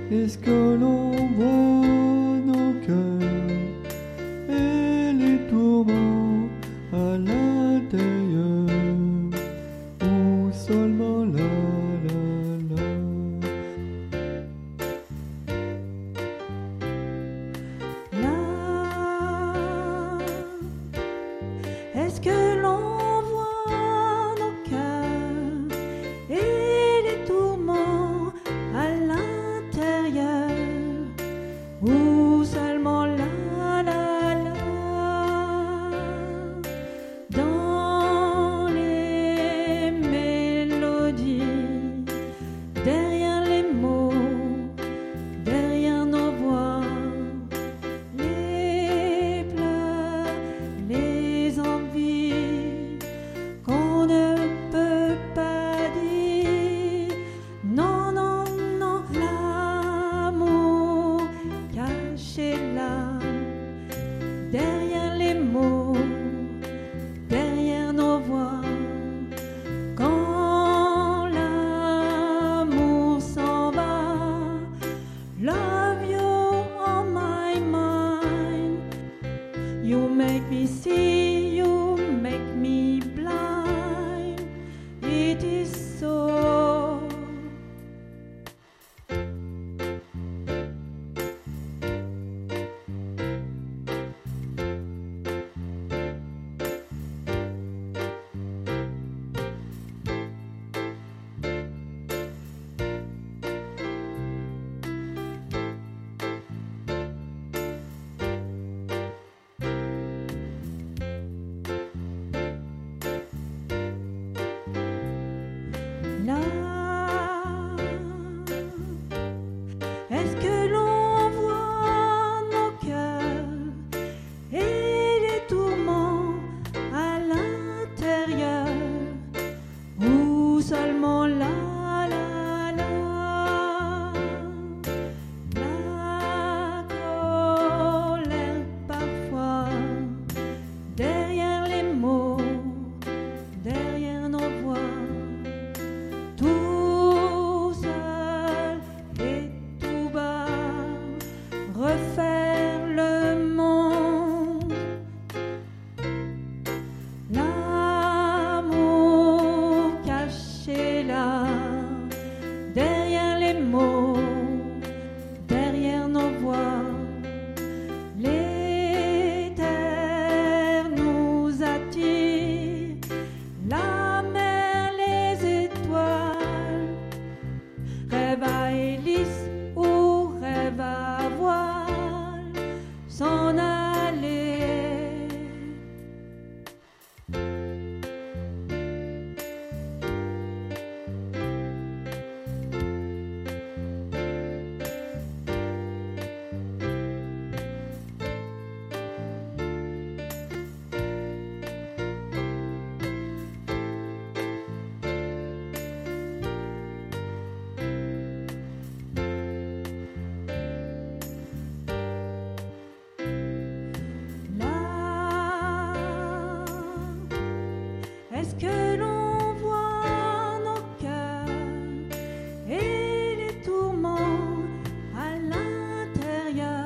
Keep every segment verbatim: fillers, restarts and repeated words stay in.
Est-ce que l'on voit nos cœurs et les tourments à l'intérieur, ou seulement là, là, là? Là, est-ce que l'on voit nos cœurs et les tourments à l'intérieur, ou seulement là, là, là? Dans les mélodies, derrière les mots, derrière nos voix, les pleurs, les envies qu'on ne peut pas dire. Non, non, non, l'amour caché là, derrière les mots, derrière nos voix. Quand l'amour s'en va, love you on my mind. You make me see, you make me blind. It is so. Là, est-ce que l'on voit nos cœurs et les tourments à l'intérieur, ou seulement là, là, là? La colère parfois, derrière les mots, derrière nos voix. Tout seul et tout bas, refaire le monde. L'amour caché là, derrière les mots, derrière nos voix. Les terres nous attirent, la mer, les étoiles. Rêve à hélice ou rêve à voile, s'en aller. Là, est-ce que l'on voit nos cœurs et les tourments à l'intérieur?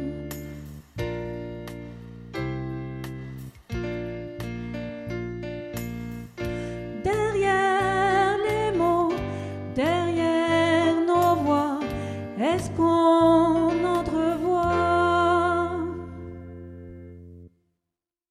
Derrière les mots, derrière nos voix, est-ce qu'on